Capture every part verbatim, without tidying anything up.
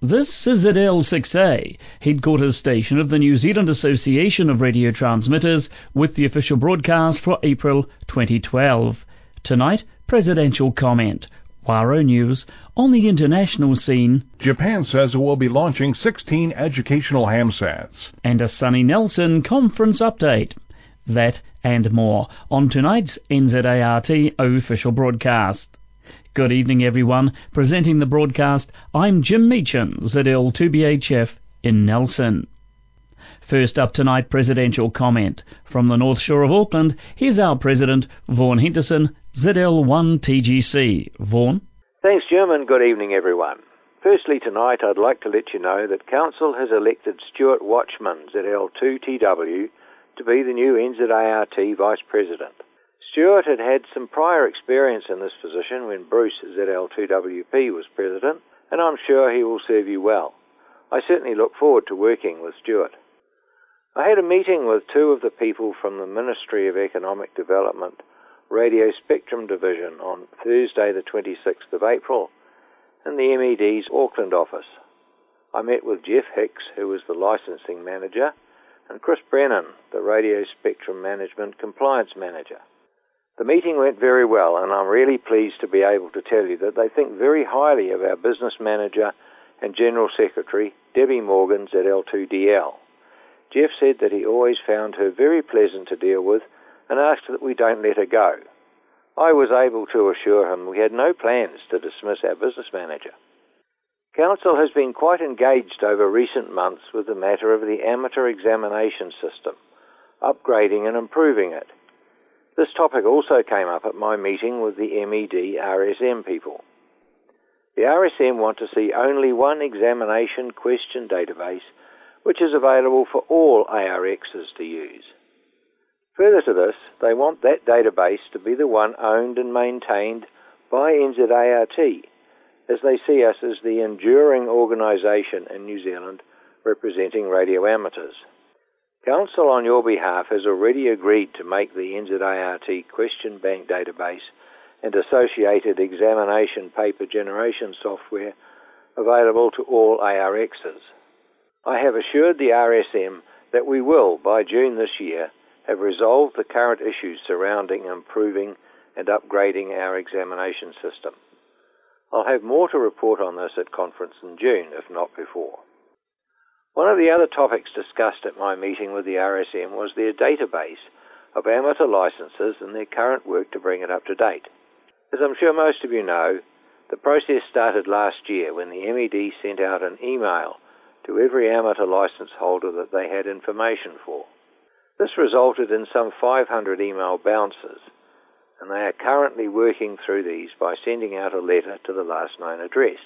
This is Z L six A, headquarters station of the New Zealand Association of Radio Transmitters, with the official broadcast for April twenty twelve. Tonight, presidential comment, Waro News, on the international scene, Japan says it will be launching sixteen educational hamsats, and a Sonny Nelson conference update. That and more on tonight's N Z A R T official broadcast. Good evening, everyone. Presenting the broadcast, I'm Jim Meacham, Z L two B H F in Nelson. First up tonight, presidential comment. From the North Shore of Auckland, here's our President, Vaughan Henderson, Z L one T G C. Vaughan? Thanks, Jim, and good evening, everyone. Firstly, tonight I'd like to let you know that Council has elected Stuart Watchman, Z L two T W, to be the new N Z A R T Vice President. Stuart had had some prior experience in this position when Bruce, Z L two W P, was President, and I'm sure he will serve you well. I certainly look forward to working with Stuart. I had a meeting with two of the people from the Ministry of Economic Development Radio Spectrum Division on Thursday the twenty-sixth of April in the M E D's Auckland office. I met with Jeff Hicks, who was the licensing manager, and Chris Brennan, the Radio Spectrum Management Compliance Manager. The meeting went very well, and I'm really pleased to be able to tell you that they think very highly of our business manager and General Secretary, Debbie Morgan, Z L two D L. Jeff said that he always found her very pleasant to deal with and asked that we don't let her go. I was able to assure him we had no plans to dismiss our business manager. Council has been quite engaged over recent months with the matter of the amateur examination system, upgrading and improving it. This topic also came up at my meeting with the M E D R S M people. The R S M want to see only one examination question database, which is available for all A R Xs to use. Further to this, they want that database to be the one owned and maintained by N Z A R T, as they see us as the enduring organisation in New Zealand representing radio amateurs. Council, on your behalf, has already agreed to make the N Z A R T Question Bank database and associated examination paper generation software available to all A R Xs. I have assured the R S M that we will, by June this year, have resolved the current issues surrounding improving and upgrading our examination system. I'll have more to report on this at conference in June, if not before. One of the other topics discussed at my meeting with the R S M was their database of amateur licenses and their current work to bring it up to date. As I'm sure most of you know, the process started last year when the M E D sent out an email to every amateur license holder that they had information for. This resulted in some five hundred email bounces, and they are currently working through these by sending out a letter to the last known address.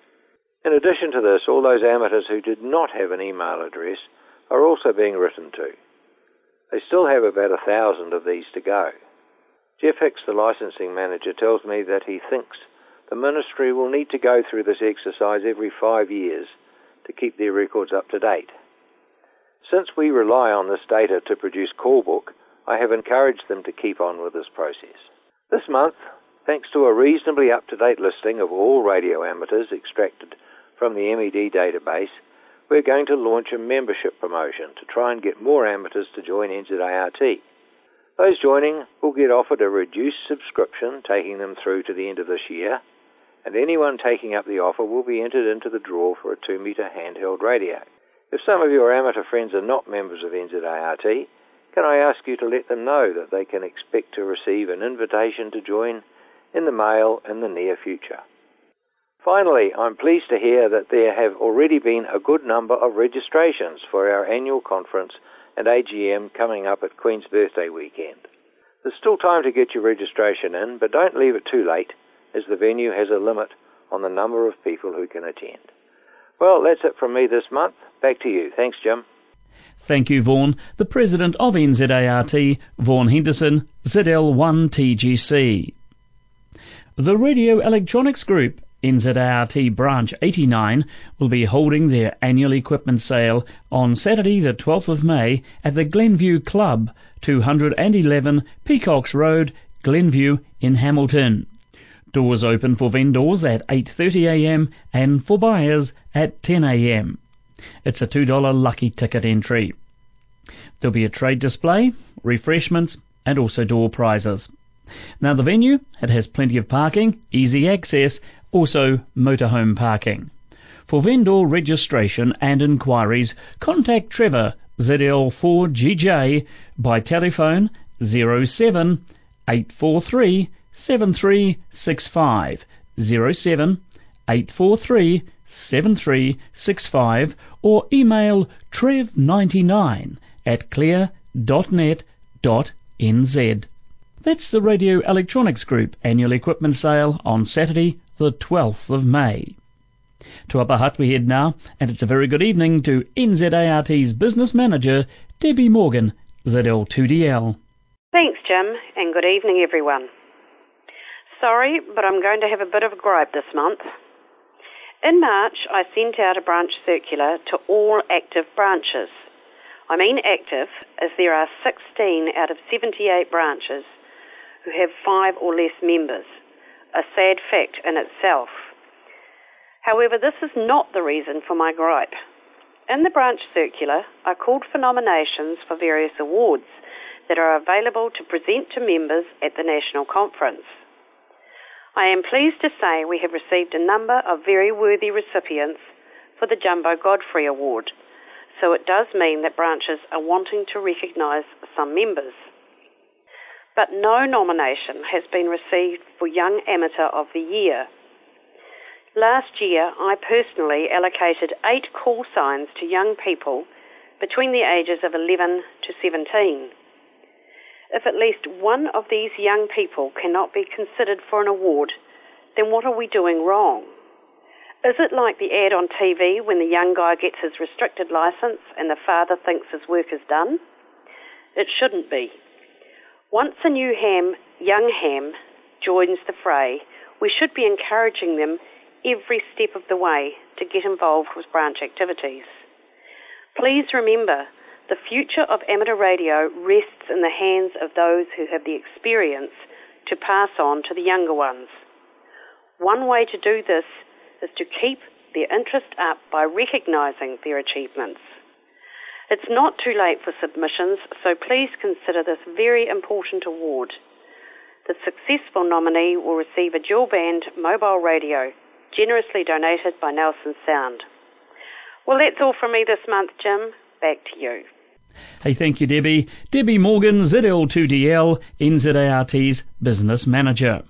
In addition to this, all those amateurs who did not have an email address are also being written to. They still have about a thousand of these to go. Jeff Hicks, the licensing manager, tells me that he thinks the ministry will need to go through this exercise every five years to keep their records up to date. Since we rely on this data to produce call book, I have encouraged them to keep on with this process. This month, thanks to a reasonably up-to-date listing of all radio amateurs extracted from the M E D database, we're going to launch a membership promotion to try and get more amateurs to join N Z A R T. Those joining will get offered a reduced subscription, taking them through to the end of this year, and anyone taking up the offer will be entered into the draw for a two metre handheld radio. If some of your amateur friends are not members of N Z A R T, can I ask you to let them know that they can expect to receive an invitation to join in the mail in the near future. Finally, I'm pleased to hear that there have already been a good number of registrations for our annual conference and A G M coming up at Queen's Birthday weekend. There's still time to get your registration in, but don't leave it too late, as the venue has a limit on the number of people who can attend. Well, that's it from me this month. Back to you. Thanks, Jim. Thank you, Vaughan. The President of N Z A R T, Vaughan Henderson, Z L one T G C. The Radio Electronics Group, N Z A R T Branch eighty-nine, will be holding their annual equipment sale on Saturday the twelfth of May at the Glenview Club, two eleven Peacocks Road, Glenview in Hamilton. Doors open for vendors at eight thirty a m and for buyers at ten a m It's a two dollar lucky ticket entry. There'll be a trade display, refreshments, and also door prizes. Now the venue, it has plenty of parking, easy access, also motorhome parking. For vendor registration and inquiries, contact Trevor Z L four G J by telephone zero seven eight four three seven three six five, zero seven eight four three seven three six five, or email trev ninety-nine at clear dot net dot n z. That's the Radio Electronics Group annual equipment sale on Saturday the twelfth of May. To Upper Hutt we head now, and it's a very good evening to N Z A R T's business manager, Debbie Morgan, Z L two D L. Thanks, Jim, and good evening, everyone. Sorry, but I'm going to have a bit of a gripe this month. In March, I sent out a branch circular to all active branches. I mean active, as there are sixteen out of seventy-eight branches who have five or less members, a sad fact in itself. However, this is not the reason for my gripe. In the branch circular, I called for nominations for various awards that are available to present to members at the national conference. I am pleased to say we have received a number of very worthy recipients for the Jumbo Godfrey Award, so it does mean that branches are wanting to recognise some members. But no nomination has been received for Young Amateur of the Year. Last year, I personally allocated eight call signs to young people between the ages of eleven to seventeen. If at least one of these young people cannot be considered for an award, then what are we doing wrong? Is it like the ad on T V when the young guy gets his restricted licence and the father thinks his work is done? It shouldn't be. Once a new ham, young ham, joins the fray, we should be encouraging them every step of the way to get involved with branch activities. Please remember, the future of amateur radio rests in the hands of those who have the experience to pass on to the younger ones. One way to do this is to keep their interest up by recognising their achievements. It's not too late for submissions, so please consider this very important award. The successful nominee will receive a dual-band mobile radio, generously donated by Nelson Sound. Well, that's all from me this month, Jim. Back to you. Hey, thank you, Debbie. Debbie Morgan, Z L two D L, N Z A R T's business manager.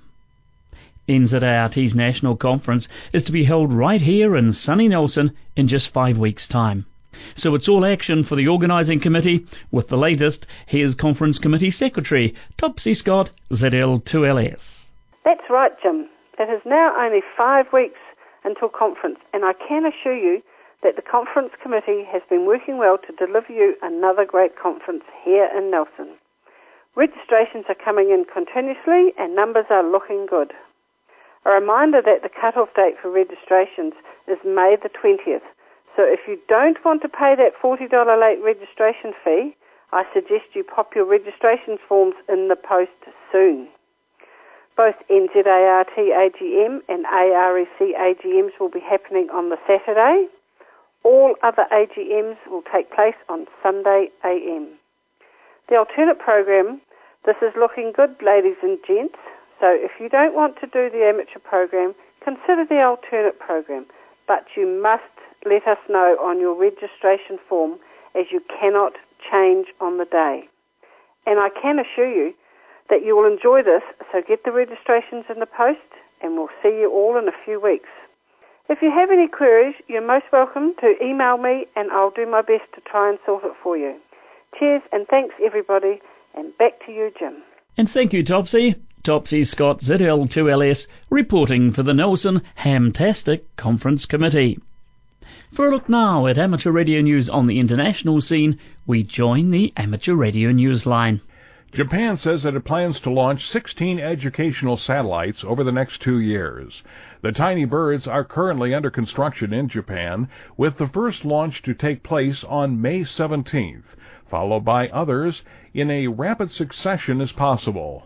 N Z A R T's national conference is to be held right here in sunny Nelson in just five weeks' time. So it's all action for the organising committee. With the latest, here's Conference Committee Secretary Topsy Scott, Z L two L S. That's right, Jim. It is now only five weeks until conference, and I can assure you that the Conference Committee has been working well to deliver you another great conference here in Nelson. Registrations are coming in continuously and numbers are looking good. A reminder that the cut-off date for registrations is May the twentieth, so if you don't want to pay that forty dollars late registration fee, I suggest you pop your registration forms in the post soon. Both N Z A R T A G M and A R E C A G Ms will be happening on the Saturday. All other A G Ms will take place on Sunday A M. The alternate program, this is looking good, ladies and gents, so if you don't want to do the amateur program, consider the alternate program, but you must let us know on your registration form, as you cannot change on the day. And I can assure you that you will enjoy this, so get the registrations in the post and we'll see you all in a few weeks. If you have any queries, you're most welcome to email me and I'll do my best to try and sort it for you. Cheers and thanks everybody, and back to you, Jim. And thank you, Topsy. Topsy Scott, Z L two L S, reporting for the Nelson Hamtastic Conference Committee. For a look now at amateur radio news on the international scene, we join the Amateur Radio News line. Japan says that it plans to launch sixteen educational satellites over the next two years. The tiny birds are currently under construction in Japan, with the first launch to take place on May seventeenth, followed by others in a rapid succession as possible.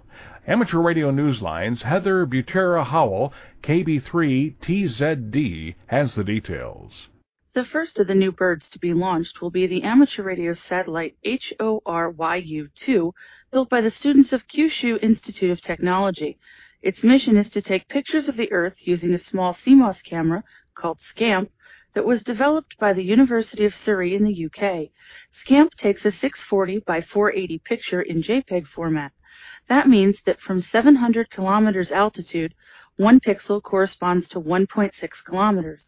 Amateur Radio Newsline's Heather Butera-Howell, K B three T Z D, has the details. The first of the new birds to be launched will be the amateur radio satellite H O R Y U two, built by the students of Kyushu Institute of Technology. Its mission is to take pictures of the Earth using a small C MOS camera called SCAMP that was developed by the University of Surrey in the U K. SCAMP takes a six forty by four eighty picture in JPEG format. That means that from seven hundred kilometers altitude, one pixel corresponds to one point six kilometers.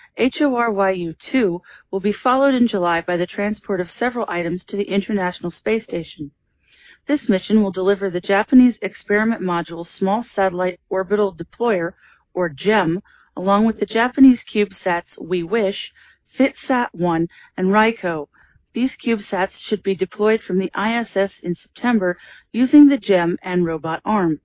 H O R Y U two will be followed in July by the transport of several items to the International Space Station. This mission will deliver the Japanese Experiment Module Small Satellite Orbital Deployer, or GEM, along with the Japanese CubeSats We Wish, FitSat one, and Raiko. These CubeSats should be deployed from the I S S in September using the GEM and robot arm.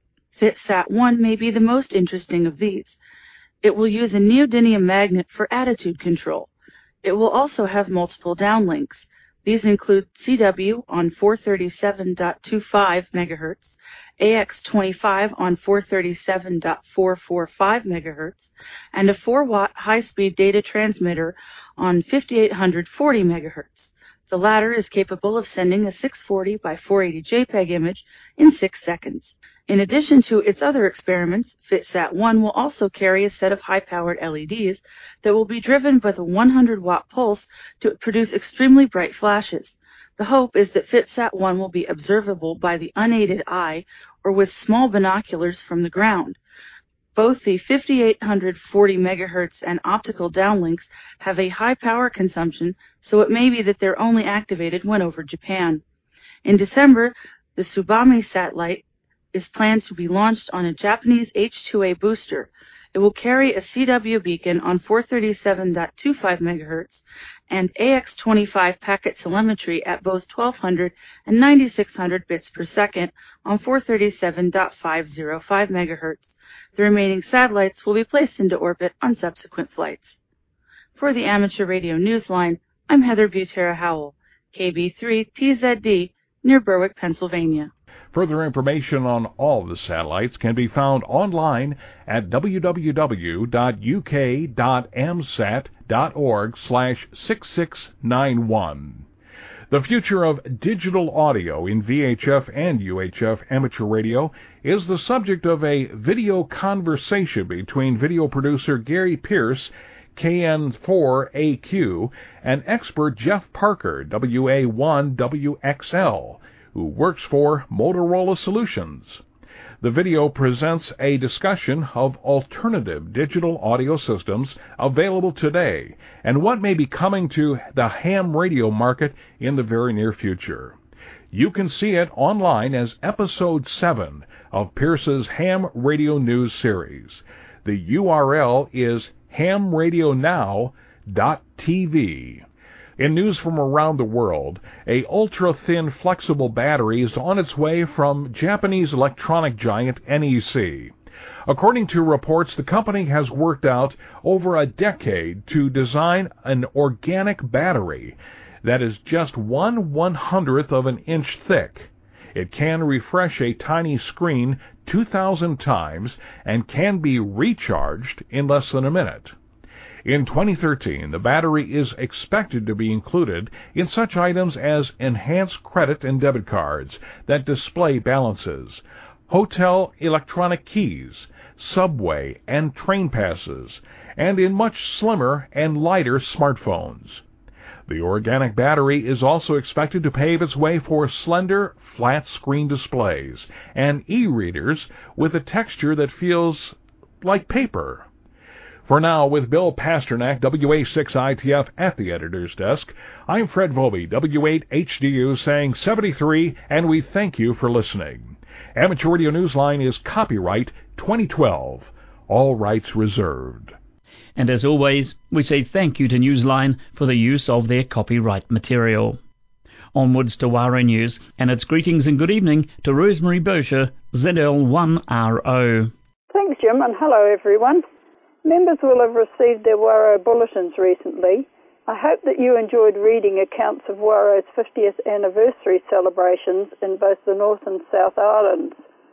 FitSat one may be the most interesting of these. It will use a neodymium magnet for attitude control. It will also have multiple downlinks. These include C W on four thirty-seven point two five megahertz, A X twenty-five on four thirty-seven point four four five megahertz, and a four watt high-speed data transmitter on fifty-eight forty megahertz. The latter is capable of sending a six forty by four eighty JPEG image in six seconds. In addition to its other experiments, FitSat one will also carry a set of high-powered L E Ds that will be driven by the one hundred watt pulse to produce extremely bright flashes. The hope is that FitSat one will be observable by the unaided eye or with small binoculars from the ground. Both the fifty-eight forty megahertz and optical downlinks have a high power consumption, so it may be that they're only activated when over Japan. In December, the Tsubame satellite is planned to be launched on a Japanese H two A booster. It will carry a C W beacon on four thirty-seven point two five megahertz and A X twenty-five packet telemetry at both twelve hundred and ninety-six hundred bits per second on four thirty-seven point five oh five megahertz. The remaining satellites will be placed into orbit on subsequent flights. For the Amateur Radio Newsline, I'm Heather Butera-Howell, K B three T Z D, near Berwick, Pennsylvania. Further information on all the satellites can be found online at w w w dot u k dot a m sat dot org slash six six nine one. The future of digital audio in V H F and U H F amateur radio is the subject of a video conversation between video producer Gary Pierce, K N four A Q, and expert Jeff Parker, W A one W X L, who works for Motorola Solutions. The video presents a discussion of alternative digital audio systems available today and what may be coming to the ham radio market in the very near future. You can see it online as Episode seven of Pierce's Ham Radio News series. The U R L is ham radio now dot t v. In news from around the world, a ultra-thin flexible battery is on its way from Japanese electronic giant N E C. According to reports, the company has worked out over a decade to design an organic battery that is just one one-hundredth of an inch thick. It can refresh a tiny screen two thousand times and can be recharged in less than a minute. In twenty thirteen, the battery is expected to be included in such items as enhanced credit and debit cards that display balances, hotel electronic keys, subway and train passes, and in much slimmer and lighter smartphones. The organic battery is also expected to pave its way for slender, flat-screen displays and e-readers with a texture that feels like paper. For now, with Bill Pasternak, W A six I T F, at the editor's desk, I'm Fred Volpe, W eight H D U, saying seventy-three, and we thank you for listening. Amateur Radio Newsline is copyright twenty twelve. All rights reserved. And as always, we say thank you to Newsline for the use of their copyright material. Onwards to Waro News, and its greetings and good evening to Rosemary Bosher, Z L one R O. Thanks, Jim, and hello, everyone. Members will have received their Waro bulletins recently. I hope that you enjoyed reading accounts of Waro's fiftieth anniversary celebrations in both the North and South Islands.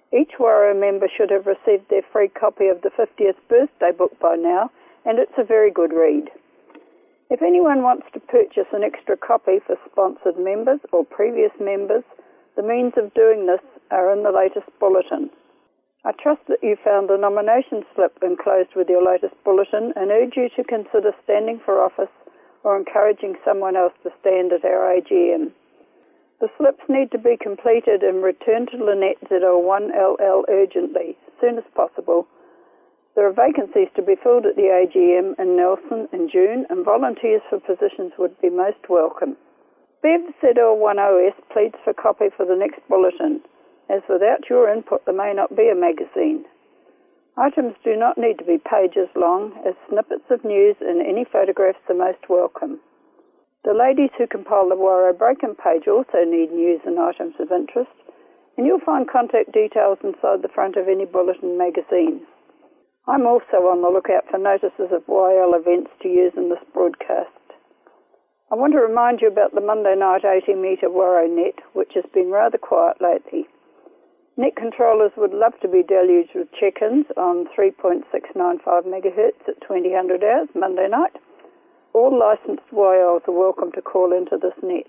Each Warrow member should have received their free copy of the fiftieth birthday book by now, and it's a very good read. If anyone wants to purchase an extra copy for sponsored members or previous members, the means of doing this are in the latest bulletin. I trust that you found the nomination slip enclosed with your latest bulletin and urge you to consider standing for office or encouraging someone else to stand at our A G M. The slips need to be completed and returned to Lynette Z L one L L urgently, as soon as possible. There are vacancies to be filled at the A G M in Nelson in June, and volunteers for positions would be most welcome. Bev Z L one O S pleads for copy for the next bulletin, as without your input there may not be a magazine. Items do not need to be pages long, as snippets of news and any photographs are most welcome. The ladies who compile the Warrow Breakin' page also need news and items of interest, and you'll find contact details inside the front of any bulletin magazine. I'm also on the lookout for notices of Y L events to use in this broadcast. I want to remind you about the Monday night eighty metre Warrow net, which has been rather quiet lately. Net controllers would love to be deluged with check-ins on three point six nine five megahertz at twenty hundred hours Monday night. All licensed Y Ls are welcome to call into this net.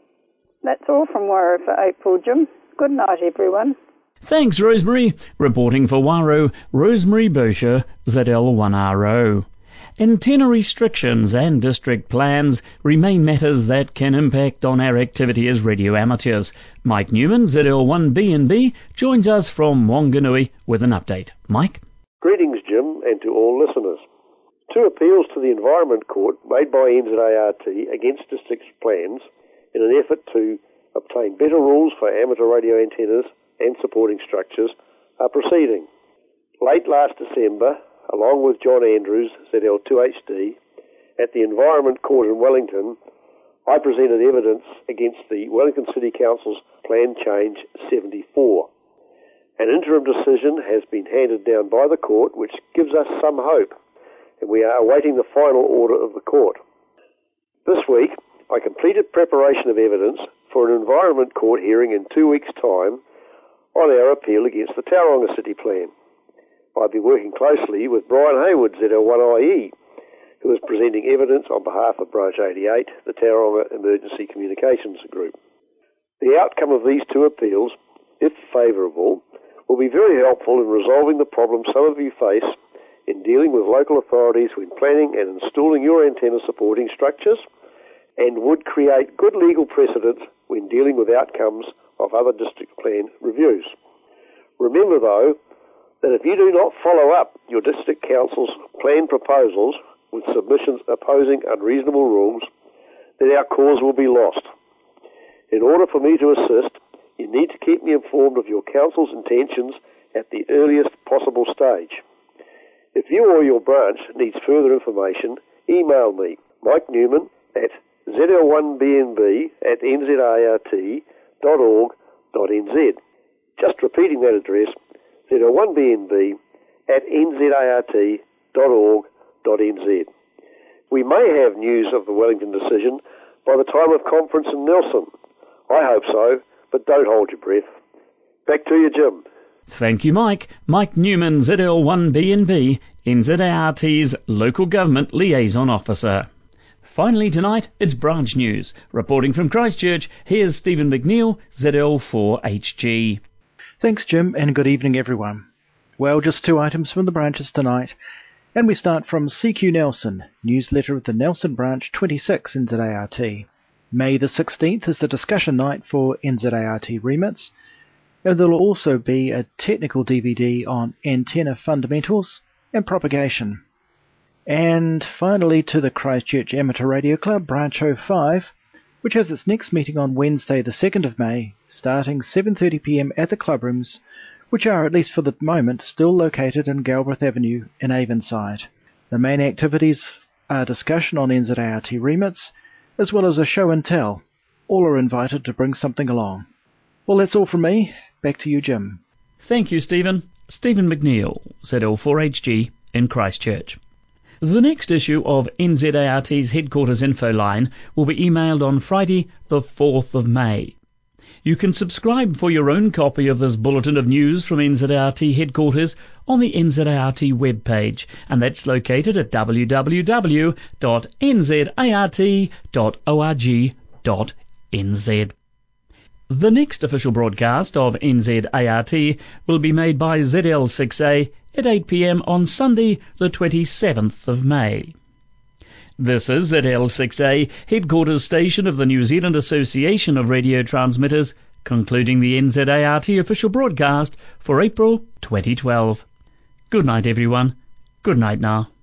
That's all from Warrow for April, Jim. Good night, everyone. Thanks, Rosemary. Reporting for Warrow, Rosemary Bosher, Z L one R O. Antenna restrictions and district plans remain matters that can impact on our activity as radio amateurs. Mike Newman, Z L one B N B, joins us from Wanganui with an update. Mike? Greetings, Jim, and to all listeners. Two appeals to the Environment Court made by N Z A R T against district plans in an effort to obtain better rules for amateur radio antennas and supporting structures are proceeding. Late last December, along with John Andrews, Z L two H D, at the Environment Court in Wellington, I presented evidence against the Wellington City Council's Plan Change seventy-four. An interim decision has been handed down by the court which gives us some hope, and we are awaiting the final order of the court. This week, I completed preparation of evidence for an Environment Court hearing in two weeks' time on our appeal against the Tauranga City Plan. I've been working closely with Brian Hayward, Z L one I E, who is presenting evidence on behalf of Branch eighty-eight, the Tauranga Emergency Communications Group. The outcome of these two appeals, if favourable, will be very helpful in resolving the problems some of you face in dealing with local authorities when planning and installing your antenna supporting structures, and would create good legal precedent when dealing with outcomes of other district plan reviews. Remember, though, that if you do not follow up your district council's plan proposals with submissions opposing unreasonable rules, then our cause will be lost. In order for me to assist, you need to keep me informed of your council's intentions at the earliest possible stage. If you or your branch needs further information, email me, Mike Newman, at Z L one B N B at n z a r t dot org dot n z. Just repeating that address, Z L one B N B at n z a r t dot org dot n z. We may have news of the Wellington decision by the time of conference in Nelson. I hope so, but don't hold your breath. Back to you, Jim. Thank you, Mike. Mike Newman, Z L one B N B, N Z A R T's Local Government Liaison Officer. Finally tonight, it's branch news. Reporting from Christchurch, here's Stephen McNeil, Z L four H G. Thanks, Jim, and good evening, everyone. Well, just two items from the branches tonight, and we start from C Q Nelson, newsletter of the Nelson Branch twenty-six N Z A R T. May the sixteenth is the discussion night for N Z A R T remits, and there will also be a technical D V D on antenna fundamentals and propagation. And finally to the Christchurch Amateur Radio Club, Branch oh five, which has its next meeting on Wednesday the second of May, starting seven thirty p m at the clubrooms, which are, at least for the moment, still located in Galbraith Avenue in Avonside. The main activities are discussion on N Z A R T remits, as well as a show and tell. All are invited to bring something along. Well, that's all from me. Back to you, Jim. Thank you, Stephen. Stephen McNeil, Z L four H G in Christchurch. The next issue of N Z A R T's Headquarters Info Line will be emailed on Friday the fourth of May. You can subscribe for your own copy of this bulletin of news from N Z A R T headquarters on the N Z A R T webpage, and that's located at w w w dot n z a r t dot org dot n z. The next official broadcast of N Z A R T will be made by Z L six A at eight p m on Sunday, the twenty-seventh of May. This is Z L six A, headquarters station of the New Zealand Association of Radio Transmitters, concluding the N Z A R T official broadcast for April twenty twelve. Good night, everyone. Good night now.